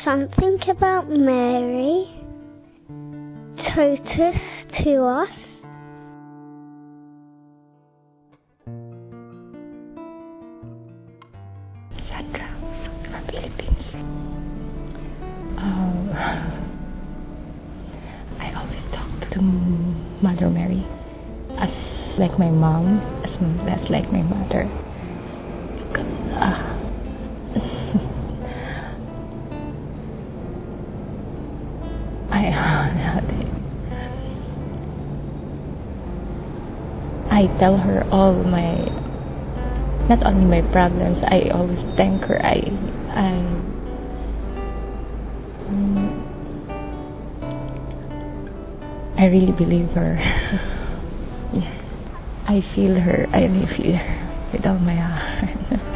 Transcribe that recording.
Something about Mary told to us. Sandra from Philippines. I always talk to Mother Mary as like my mom, as like my mother. I tell her all my, not only my problems. I always thank her. I really believe her. Yes, I feel her. I really feel her with all my heart.